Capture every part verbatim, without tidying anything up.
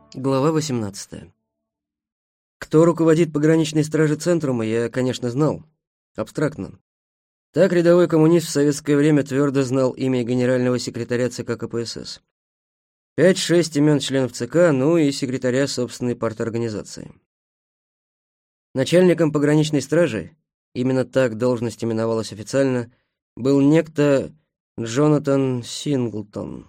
Глава восемнадцатая. Кто руководит пограничной стражей Центрума, я, конечно, знал. Абстрактно. Так рядовой коммунист в советское время твердо знал имя генерального секретаря ЦК КПСС. Пять-шесть имен членов ЦК, ну и секретаря собственной парторганизации. Начальником пограничной стражи, именно так должность именовалась официально, был некто Джонатан Синглтон.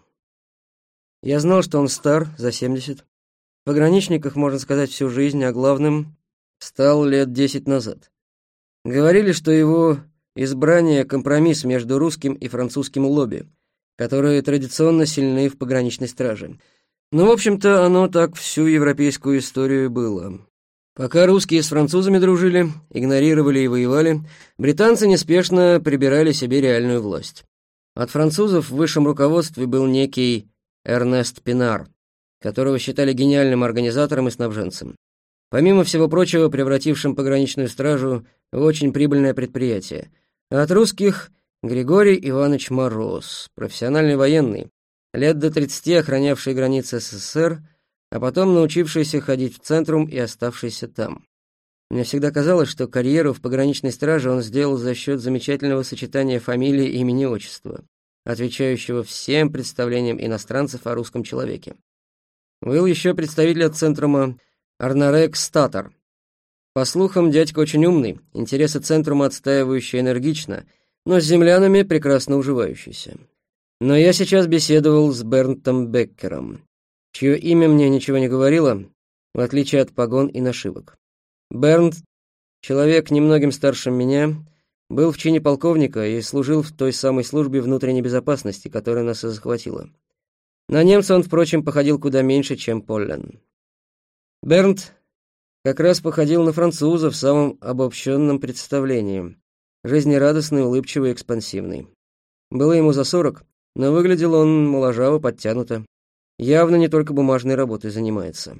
Я знал, что он стар, за семьдесят. В пограничниках, можно сказать, всю жизнь, а главным стал лет десять назад. Говорили, что его избрание — компромисс между русским и французским лобби, которые традиционно сильны в пограничной страже. Но, в общем-то, оно так всю европейскую историю было. Пока русские с французами дружили, игнорировали и воевали, британцы неспешно прибирали себе реальную власть. От французов в высшем руководстве был некий Эрнест Пинар, которого считали гениальным организатором и снабженцем. Помимо всего прочего, превратившим пограничную стражу в очень прибыльное предприятие. А от русских — Григорий Иванович Мороз, профессиональный военный, лет до тридцати охранявший границы СССР, а потом научившийся ходить в Центрум и оставшийся там. Мне всегда казалось, что карьеру в пограничной страже он сделал за счет замечательного сочетания фамилии, имени, отчества, отвечающего всем представлениям иностранцев о русском человеке. Был еще представитель от Центрума Арнарек Статор. По слухам, дядька очень умный, интересы Центрума отстаивающий энергично, но с землянами прекрасно уживающийся. Но я сейчас беседовал с Бернтом Беккером, чье имя мне ничего не говорило, в отличие от погон и нашивок. Бернт, человек немногим старше меня, был в чине полковника и служил в той самой службе внутренней безопасности, которая нас и захватила. На немца он, впрочем, походил куда меньше, чем Поллен. Бернт как раз походил на француза в самом обобщенном представлении. Жизнерадостный, улыбчивый, экспансивный. Было ему за сорок, но выглядел он моложаво, подтянуто. Явно не только бумажной работой занимается.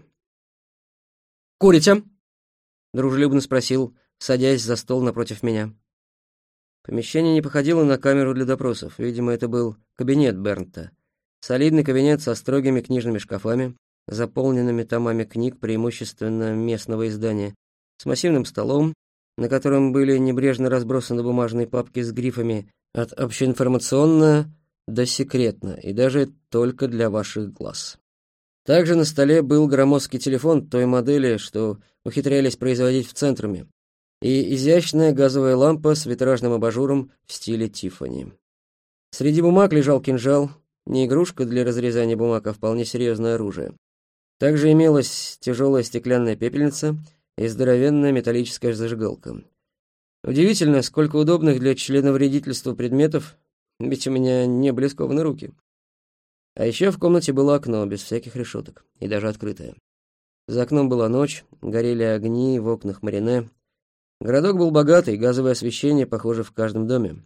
«Курите?» — дружелюбно спросил, садясь за стол напротив меня. Помещение не походило на камеру для допросов. Видимо, это был кабинет Бернта. Солидный кабинет со строгими книжными шкафами, заполненными томами книг, преимущественно местного издания, с массивным столом, на котором были небрежно разбросаны бумажные папки с грифами от «общеинформационно» до «секретно» и даже «только для ваших глаз». Также на столе был громоздкий телефон той модели, что ухитрялись производить в Центруме, и изящная газовая лампа с витражным абажуром в стиле Тиффани. Среди бумаг лежал кинжал, не игрушка для разрезания бумаг, а вполне серьезное оружие. Также имелась тяжелая стеклянная пепельница и здоровенная металлическая зажигалка. Удивительно, сколько удобных для членовредительства предметов, ведь у меня не были скованы руки. А еще в комнате было окно, без всяких решеток, и даже открытое. За окном была ночь, горели огни в окнах Марине. Городок был богатый, газовое освещение, похоже, в каждом доме.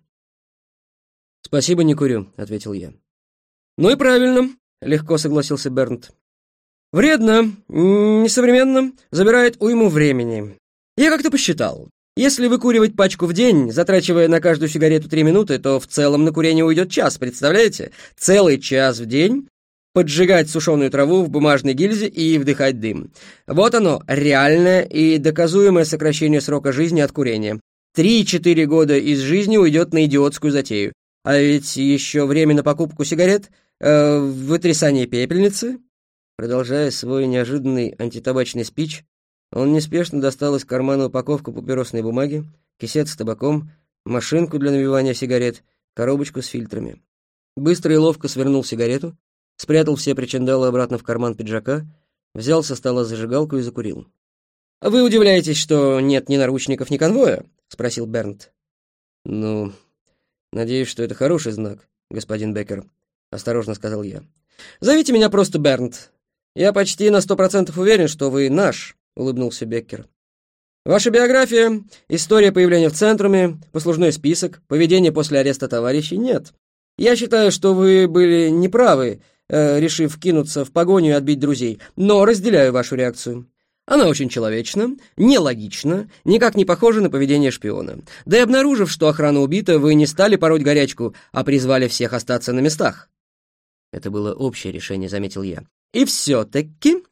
«Спасибо, не курю», — ответил я. «Ну и правильно», — легко согласился Бернт. «Вредно, несовременно, забирает уйму времени. Я как-то посчитал. Если выкуривать пачку в день, затрачивая на каждую сигарету три минуты, то в целом на курение уйдет час, представляете? Целый час в день поджигать сушеную траву в бумажной гильзе и вдыхать дым. Вот оно, реальное и доказуемое сокращение срока жизни от курения. Три-четыре года из жизни уйдет на идиотскую затею. А ведь еще время на покупку сигарет, э, вытрясание пепельницы». Продолжая свой неожиданный антитабачный спич, он неспешно достал из кармана упаковку папиросной бумаги, кисет с табаком, машинку для набивания сигарет, коробочку с фильтрами. Быстро и ловко свернул сигарету, спрятал все причиндалы обратно в карман пиджака, взял со стола зажигалку и закурил. «Вы удивляетесь, что нет ни наручников, ни конвоя?» — спросил Бернт. «Ну, надеюсь, что это хороший знак, господин Беккер», — осторожно сказал я. «Зовите меня просто Бернт. Я почти на сто процентов уверен, что вы наш», — улыбнулся Беккер. «Ваша биография, история появления в Центруме, послужной список, поведение после ареста товарищей — нет. Я считаю, что вы были неправы, э, решив кинуться в погоню и отбить друзей, но разделяю вашу реакцию. Она очень человечна, нелогична, никак не похожа на поведение шпиона. Да и обнаружив, что охрана убита, вы не стали пороть горячку, а призвали всех остаться на местах». «Это было общее решение», — заметил я. «И все-таки»,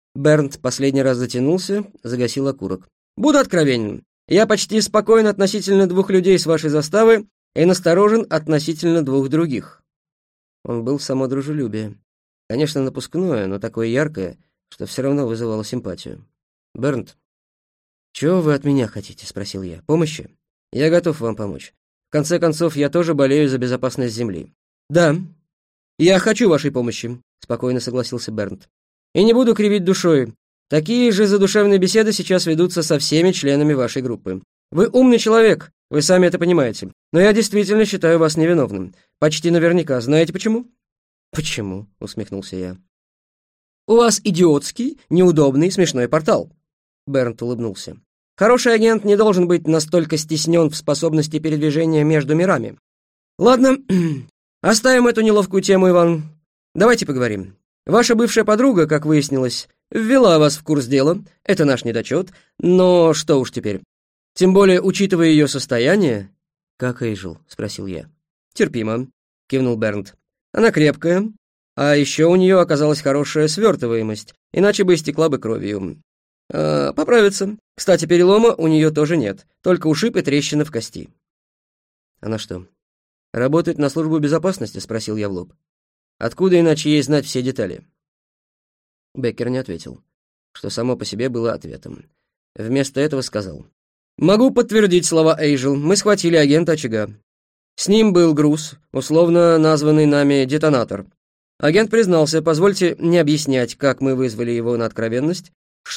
Бернт последний раз затянулся, загасил окурок. «Буду откровенен. Я почти спокоен относительно двух людей с вашей заставы и насторожен относительно двух других». Он был само дружелюбие. Конечно, напускное, но такое яркое, что все равно вызывало симпатию. «Бернт, чего вы от меня хотите?» — спросил я. «Помощи? Я готов вам помочь. В конце концов, я тоже болею за безопасность Земли». «Да, я хочу вашей помощи», — спокойно согласился Бернт. «И не буду кривить душой. Такие же задушевные беседы сейчас ведутся со всеми членами вашей группы. Вы умный человек, вы сами это понимаете. Но я действительно считаю вас невиновным. Почти наверняка. Знаете почему?» «Почему?» — усмехнулся я. «У вас идиотский, неудобный, смешной портал». Бернт улыбнулся. «Хороший агент не должен быть настолько стеснен в способности передвижения между мирами. Ладно, оставим эту неловкую тему, Иван. Давайте поговорим. Ваша бывшая подруга, как выяснилось, ввела вас в курс дела. Это наш недочет. Но что уж теперь. Тем более, учитывая ее состояние...» «Как Эйжел?» — спросил я. «Терпимо», — кивнул Бернт. «Она крепкая, а еще у нее оказалась хорошая свертываемость, иначе бы истекла бы кровью. А, поправится. Кстати, перелома у нее тоже нет, только ушиб и трещина в кости». «Она что, работает на службу безопасности?» — спросил я в лоб. «Откуда иначе ей знать все детали?» Беккер не ответил, что само по себе было ответом. Вместо этого сказал: «Могу подтвердить слова Эйжел. Мы схватили агента очага. С ним был груз, условно названный нами детонатор. Агент признался, позвольте не объяснять, как мы вызвали его на откровенность,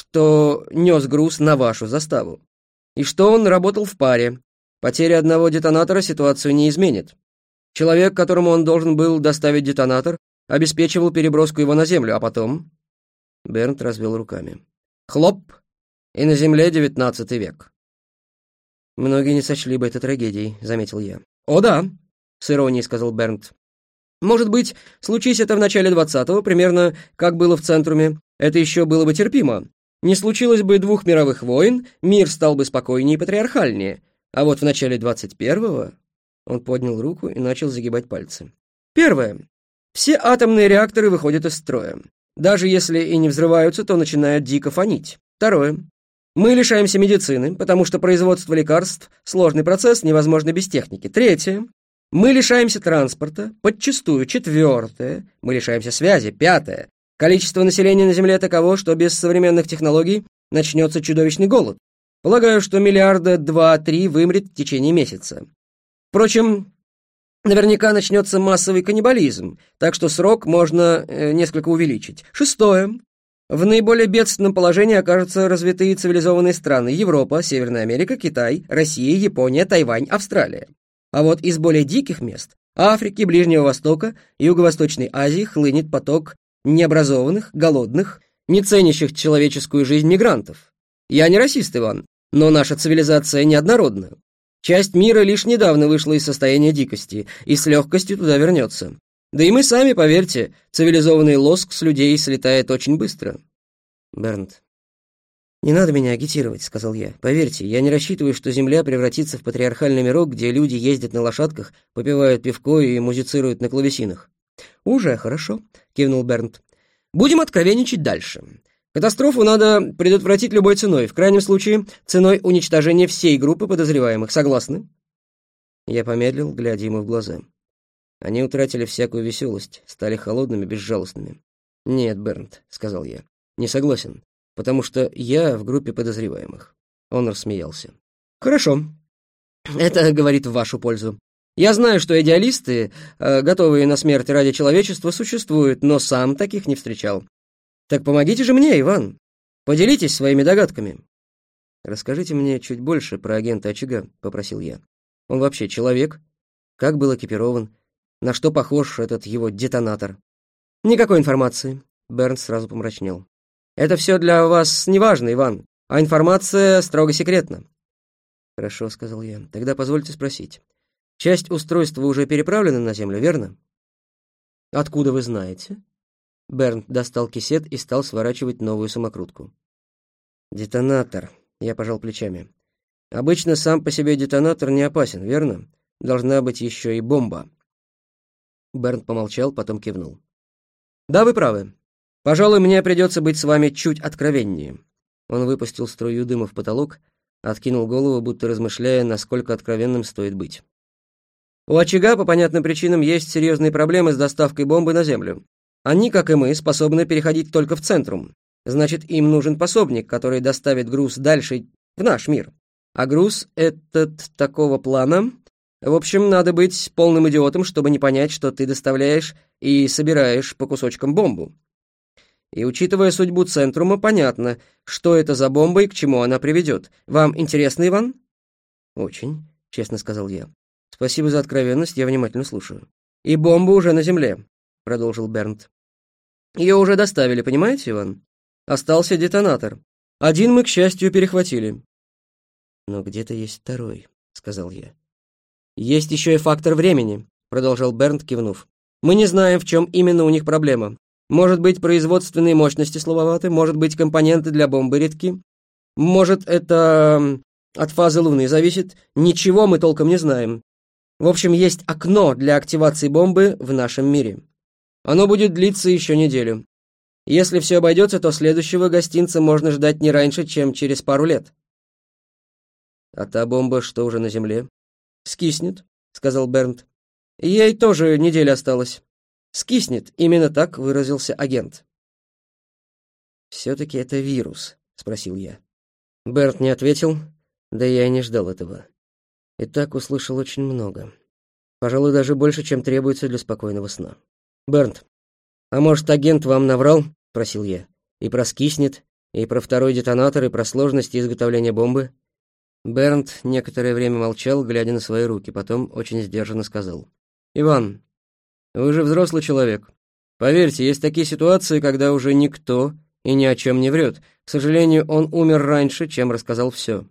что нес груз на вашу заставу, и что он работал в паре. Потеря одного детонатора ситуацию не изменит. Человек, которому он должен был доставить детонатор, обеспечивал переброску его на землю, а потом...» Бернт развел руками. «Хлоп! И на земле девятнадцатый век». «Многие не сочли бы это трагедией», — заметил я. «О да», — с иронией сказал Бернт. «Может быть, случись это в начале двадцатого, примерно как было в Центруме, это еще было бы терпимо. Не случилось бы двух мировых войн, мир стал бы спокойнее и патриархальнее. А вот в начале двадцать первого...» Он поднял руку и начал загибать пальцы. «Первое. Все атомные реакторы выходят из строя. Даже если и не взрываются, то начинают дико фонить. Второе. Мы лишаемся медицины, потому что производство лекарств – сложный процесс, невозможно без техники. Третье. Мы лишаемся транспорта, подчастую. Четвертое. Мы лишаемся связи. Пятое. Количество населения на Земле таково, что без современных технологий начнется чудовищный голод. Полагаю, что миллиарда два-три вымрет в течение месяца. Впрочем, наверняка начнется массовый каннибализм, так что срок можно э, несколько увеличить. Шестое. В наиболее бедственном положении окажутся развитые цивилизованные страны: Европа, Северная Америка, Китай, Россия, Япония, Тайвань, Австралия. А вот из более диких мест – Африки, Ближнего Востока, Юго-Восточной Азии – хлынет поток необразованных, голодных, не ценящих человеческую жизнь мигрантов. Я не расист, Иван, но наша цивилизация неоднородна. Часть мира лишь недавно вышла из состояния дикости и с легкостью туда вернется. Да и мы сами, поверьте, цивилизованный лоск с людей слетает очень быстро». «Бернт, не надо меня агитировать», — сказал я. «Поверьте, я не рассчитываю, что Земля превратится в патриархальный мирок, где люди ездят на лошадках, попивают пивко и музицируют на клавесинах». «Уже хорошо», — кивнул Бернт. «Будем откровенничать дальше. Катастрофу надо предотвратить любой ценой, в крайнем случае ценой уничтожения всей группы подозреваемых. Согласны?» Я помедлил, глядя ему в глаза. Они утратили всякую веселость, стали холодными, безжалостными. «Нет, Бернт», — сказал я, — «не согласен, потому что я в группе подозреваемых». Он рассмеялся. «Хорошо. Это говорит в вашу пользу. Я знаю, что идеалисты, готовые на смерть ради человечества, существуют, но сам таких не встречал. Так помогите же мне, Иван. Поделитесь своими догадками». «Расскажите мне чуть больше про агента очага», — попросил я. «Он вообще человек? Как был экипирован? На что похож этот его детонатор?» «Никакой информации», — Бернт сразу помрачнел. «Это все для вас неважно, Иван, а информация строго секретна». «Хорошо», — сказал я. «Тогда позвольте спросить. Часть устройства уже переправлена на Землю, верно?» «Откуда вы знаете?» Бернт достал кисет и стал сворачивать новую самокрутку. «Детонатор», — я пожал плечами. «Обычно сам по себе детонатор не опасен, верно? Должна быть еще и бомба». Бернт помолчал, потом кивнул. «Да, вы правы. Пожалуй, мне придется быть с вами чуть откровеннее». Он выпустил струю дыма в потолок, откинул голову, будто размышляя, насколько откровенным стоит быть. «У очага по понятным причинам есть серьезные проблемы с доставкой бомбы на Землю. Они, как и мы, способны переходить только в центрум. Значит, им нужен пособник, который доставит груз дальше в наш мир. А груз этот такого плана... В общем, надо быть полным идиотом, чтобы не понять, что ты доставляешь и собираешь по кусочкам бомбу. И, учитывая судьбу Центрума, понятно, что это за бомба и к чему она приведет. Вам интересно, Иван?» «Очень», — честно сказал я. «Спасибо за откровенность, я внимательно слушаю». «И бомба уже на земле», — продолжил Бернт. «Ее уже доставили, понимаете, Иван? Остался детонатор. Один мы, к счастью, перехватили». «Но где-то есть второй», — сказал я. «Есть еще и фактор времени», — продолжал Бернт, кивнув. «Мы не знаем, в чем именно у них проблема. Может быть, производственные мощности слабоваты, может быть, компоненты для бомбы редки. Может, это от фазы Луны зависит. Ничего мы толком не знаем. В общем, есть окно для активации бомбы в нашем мире. Оно будет длиться еще неделю. Если все обойдется, то следующего гостинца можно ждать не раньше, чем через пару лет». «А та бомба, что уже на Земле?» «Скиснет», — сказал Бернт. «Ей тоже неделя осталась. Скиснет», — именно так выразился агент. «Все-таки это вирус?» — спросил я. Бернт не ответил, да я и не ждал этого. И так услышал очень много. Пожалуй, даже больше, чем требуется для спокойного сна. «Бернт, а может, агент вам наврал?» — спросил я. «И про скиснет, и про второй детонатор, и про сложности изготовления бомбы?» Бернт некоторое время молчал, глядя на свои руки, потом очень сдержанно сказал. «Иван, вы же взрослый человек. Поверьте, есть такие ситуации, когда уже никто и ни о чем не врет. К сожалению, он умер раньше, чем рассказал все».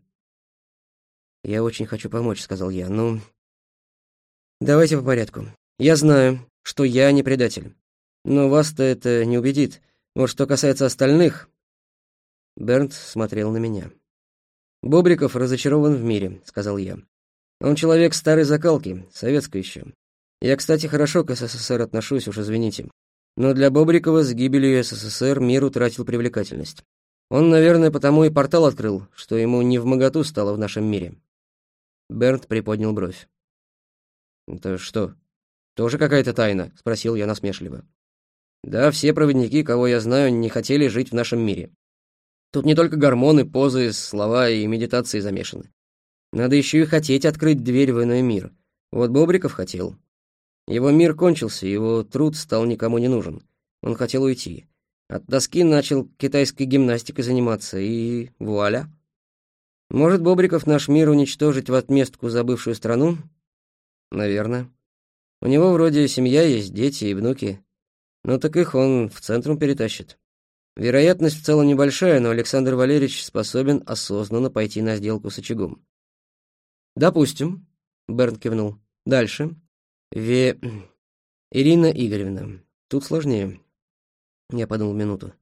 «Я очень хочу помочь», — сказал я. «Ну, давайте по порядку. Я знаю, что я не предатель. Но вас-то это не убедит. Вот что касается остальных...» Бернт смотрел на меня. «Бобриков разочарован в мире», — сказал я. «Он человек старой закалки, советской еще. Я, кстати, хорошо к СССР отношусь, уж извините. Но для Бобрикова с гибелью СССР мир утратил привлекательность. Он, наверное, потому и портал открыл, что ему невмоготу стало в нашем мире». Бернт приподнял бровь. «Это что, тоже какая-то тайна?» — спросил я насмешливо. «Да, все проводники, кого я знаю, не хотели жить в нашем мире. Тут не только гормоны, позы, слова и медитации замешаны. Надо еще и хотеть открыть дверь в иной мир. Вот Бобриков хотел. Его мир кончился, его труд стал никому не нужен. Он хотел уйти. От доски начал китайской гимнастикой заниматься, и вуаля. Может, Бобриков наш мир уничтожить в отместку за бывшую страну? Наверное. У него вроде семья есть, дети и внуки. Ну так их он в центрум перетащит. Вероятность в целом небольшая, но Александр Валерьевич способен осознанно пойти на сделку с очагом». «Допустим», — Бернт кивнул. «Дальше. Ве... Ирина Игоревна. Тут сложнее». Я подумал минуту.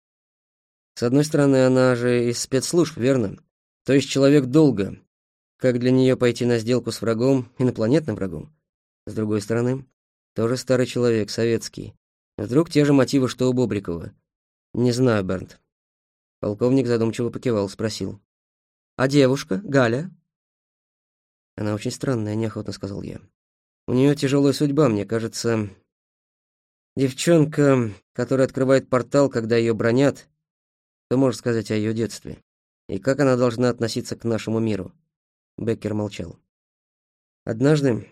«С одной стороны, она же из спецслужб, верно? То есть человек долго. Как для нее пойти на сделку с врагом, инопланетным врагом? С другой стороны, тоже старый человек, советский. Вдруг те же мотивы, что у Бобрикова? Не знаю, Бернт». Полковник задумчиво покивал, спросил. «А девушка, Галя?» «Она очень странная», — неохотно сказал я. «У нее тяжелая судьба, мне кажется. Девчонка, которая открывает портал, когда ее бронят, что может сказать о ее детстве? И как она должна относиться к нашему миру?» Беккер молчал. «Однажды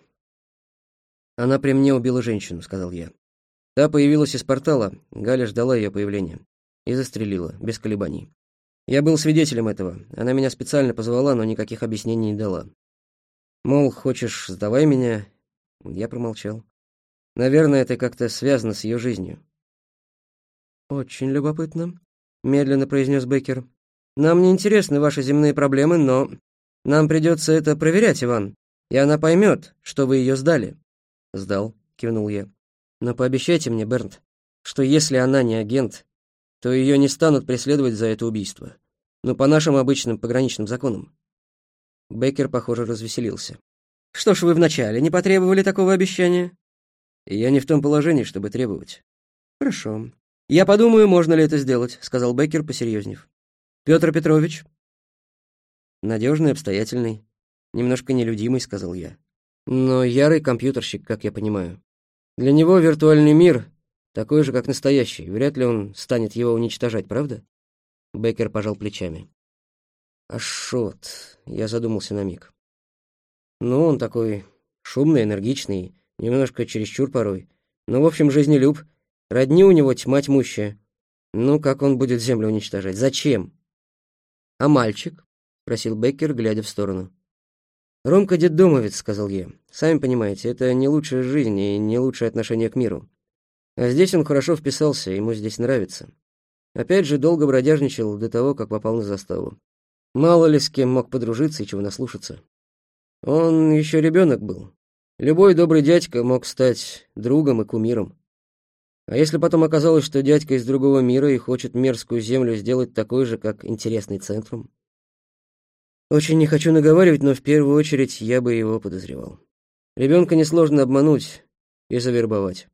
она при мне убила женщину», — сказал я. «Та появилась из портала, Галя ждала ее появления. И застрелила, без колебаний. Я был свидетелем этого. Она меня специально позвала, но никаких объяснений не дала. Мол, хочешь, сдавай меня». Я промолчал. Наверное, это как-то связано с ее жизнью. «Очень любопытно», — медленно произнес Беккер. «Нам не интересны ваши земные проблемы, но нам придется это проверять, Иван, и она поймет, что вы ее сдали». «Сдал», — кивнул я. «Но пообещайте мне, Бернт, что если она не агент, то ее не станут преследовать за это убийство. Ну, по нашим обычным пограничным законам». Беккер, похоже, развеселился. «Что ж, вы вначале не потребовали такого обещания?» «Я не в том положении, чтобы требовать». «Хорошо. «Я подумаю, можно ли это сделать», — сказал Беккер, посерьезнев. «Петр Петрович?» «Надежный, обстоятельный, немножко нелюдимый», — сказал я. «Но ярый компьютерщик, как я понимаю. Для него виртуальный мир такой же, как настоящий. Вряд ли он станет его уничтожать, правда?» Беккер пожал плечами. «Ашот», — я задумался на миг. «Ну, он такой шумный, энергичный, немножко чересчур порой. Но, в общем, жизнелюб. Родни у него тьма тьмущая. Ну, как он будет Землю уничтожать? Зачем?» «А мальчик?» — спросил Беккер, глядя в сторону. «Ромка детдомовец», — сказал я. «Сами понимаете, это не лучшая жизнь и не лучшее отношение к миру. А здесь он хорошо вписался, ему здесь нравится. Опять же, долго бродяжничал до того, как попал на заставу. Мало ли с кем мог подружиться и чего наслушаться. Он еще ребенок был. Любой добрый дядька мог стать другом и кумиром. А если потом оказалось, что дядька из другого мира и хочет мерзкую землю сделать такой же, как интересный центрум? Очень не хочу наговаривать, но в первую очередь я бы его подозревал. Ребенка несложно обмануть и завербовать.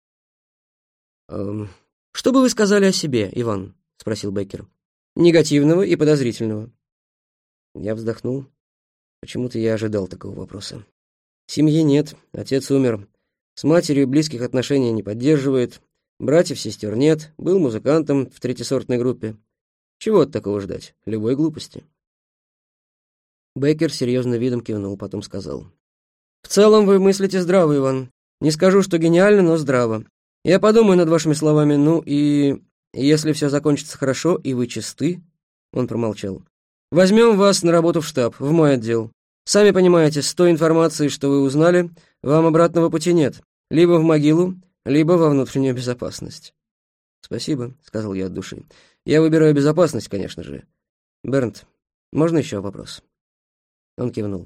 «Эм, «Что бы вы сказали о себе, Иван?» — спросил Беккер. «Негативного и подозрительного». Я вздохнул. Почему-то я ожидал такого вопроса. Семьи нет, отец умер. С матерью близких отношений не поддерживает. Братьев, сестер нет. Был музыкантом в третьесортной группе. Чего от такого ждать? Любой глупости. Беккер серьезно видом кивнул, потом сказал. «В целом вы мыслите здраво, Иван. Не скажу, что гениально, но здраво. Я подумаю над вашими словами, ну и... Если все закончится хорошо, и вы чисты...» Он промолчал. «Возьмем вас на работу в штаб, в мой отдел. Сами понимаете, с той информацией, что вы узнали, вам обратного пути нет. Либо в могилу, либо во внутреннюю безопасность». «Спасибо», — сказал я от души. «Я выбираю безопасность, конечно же. Бернт, можно еще вопрос?» Он кивнул.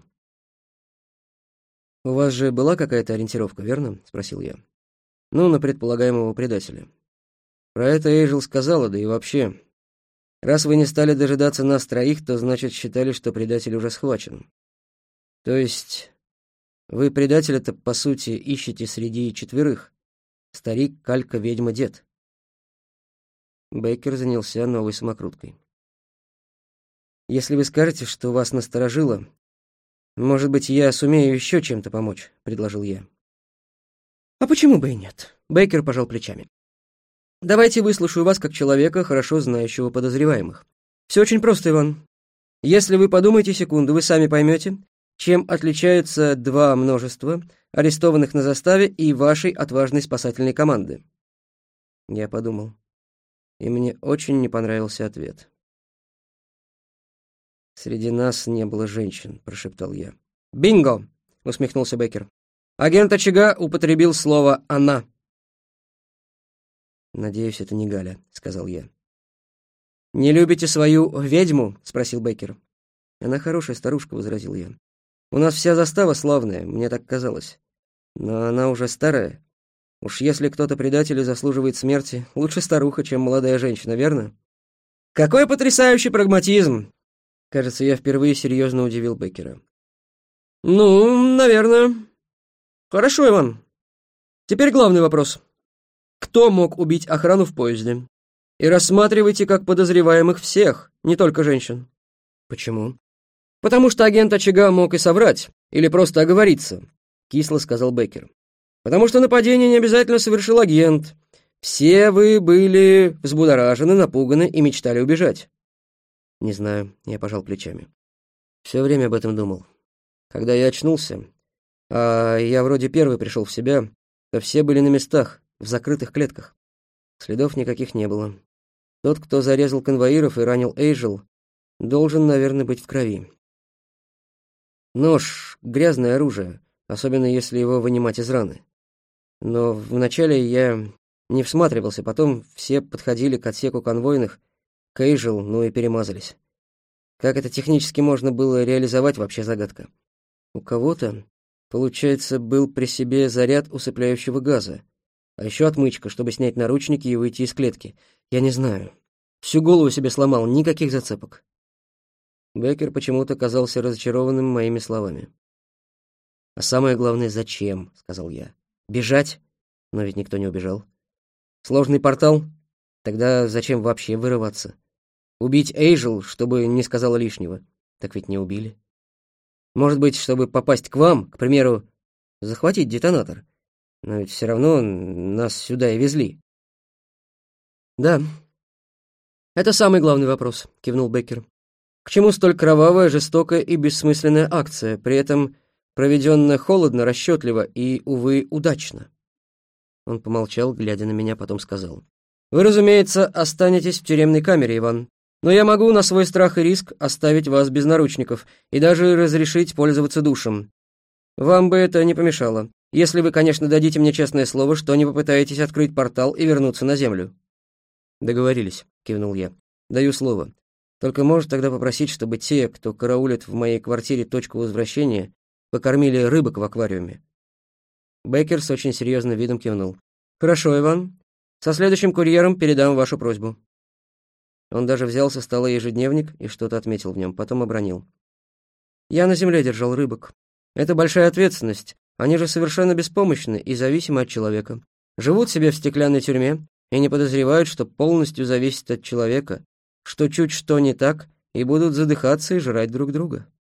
«У вас же была какая-то ориентировка, верно?» — спросил я. «Ну, на предполагаемого предателя. Про это Эйджел сказала, да и вообще. Раз вы не стали дожидаться нас троих, то значит считали, что предатель уже схвачен. То есть вы предателя-то, по сути, ищете среди четверых. Старик, калька, ведьма, дед». Бейкер занялся новой самокруткой. «Если вы скажете, что вас насторожило, может быть, я сумею еще чем-то помочь», — предложил я. «А почему бы и нет?» — Бейкер пожал плечами. «Давайте выслушаю вас как человека, хорошо знающего подозреваемых. Все очень просто, Иван. Если вы подумаете секунду, вы сами поймете, чем отличаются два множества, арестованных на заставе, и вашей отважной спасательной команды». Я подумал, и мне очень не понравился ответ. «Среди нас не было женщин», — прошептал я. «Бинго!» — усмехнулся Беккер. «Агент очага употребил слово «она». «Надеюсь, это не Галя», — сказал я. «Не любите свою ведьму?» — спросил Беккер. «Она хорошая старушка», — возразил я. «У нас вся застава славная, мне так казалось. Но она уже старая. Уж если кто-то предатель и заслуживает смерти, лучше старуха, чем молодая женщина, верно?» «Какой потрясающий прагматизм!» Кажется, я впервые серьезно удивил Беккера. «Ну, наверное. Хорошо, Иван. Теперь главный вопрос. Кто мог убить охрану в поезде? И рассматривайте как подозреваемых всех, не только женщин». «Почему?» «Потому что агент очага мог и соврать, или просто оговориться», — кисло сказал Беккер. «Потому что нападение не обязательно совершил агент. Все вы были взбудоражены, напуганы и мечтали убежать». «Не знаю», — я пожал плечами. Все время об этом думал. Когда я очнулся, а я вроде первый пришел в себя, то все были на местах, в закрытых клетках. Следов никаких не было. Тот, кто зарезал конвоиров и ранил Эйджел, должен, наверное, быть в крови. Нож — грязное оружие, особенно если его вынимать из раны. Но вначале я не всматривался, потом все подходили к отсеку конвойных, к Эйджел, ну и перемазались. Как это технически можно было реализовать, вообще загадка. У кого-то, получается, был при себе заряд усыпляющего газа, а еще отмычка, чтобы снять наручники и выйти из клетки. Я не знаю. Всю голову себе сломал, никаких зацепок. Беккер почему-то казался разочарованным моими словами. «А самое главное, зачем?» — сказал я. «Бежать? Но ведь никто не убежал. Сложный портал? Тогда зачем вообще вырываться? Убить Эйжел, чтобы не сказала лишнего. Так ведь не убили. Может быть, чтобы попасть к вам, к примеру, захватить детонатор. Но ведь все равно нас сюда и везли. Да, это самый главный вопрос, кивнул Беккер. К чему столь кровавая, жестокая и бессмысленная акция, при этом проведенная холодно, расчетливо и, увы, удачно? Он помолчал, глядя на меня, потом сказал. Вы, разумеется, останетесь в тюремной камере, Иван. Но я могу на свой страх и риск оставить вас без наручников и даже разрешить пользоваться душем. Вам бы это не помешало, если вы, конечно, дадите мне честное слово, что не попытаетесь открыть портал и вернуться на Землю. Договорились, кивнул я. Даю слово. Только может тогда попросить, чтобы те, кто караулит в моей квартире точку возвращения, покормили рыбок в аквариуме. Беккер с очень серьезным видом кивнул. Хорошо, Иван. Со следующим курьером передам вашу просьбу. Он даже взял со стола ежедневник и что-то отметил в нем, потом обронил. Я на земле держал рыбок. Это большая ответственность. Они же совершенно беспомощны и зависимы от человека. Живут себе в стеклянной тюрьме и не подозревают, что полностью зависят от человека, что чуть что не так, и будут задыхаться и жрать друг друга.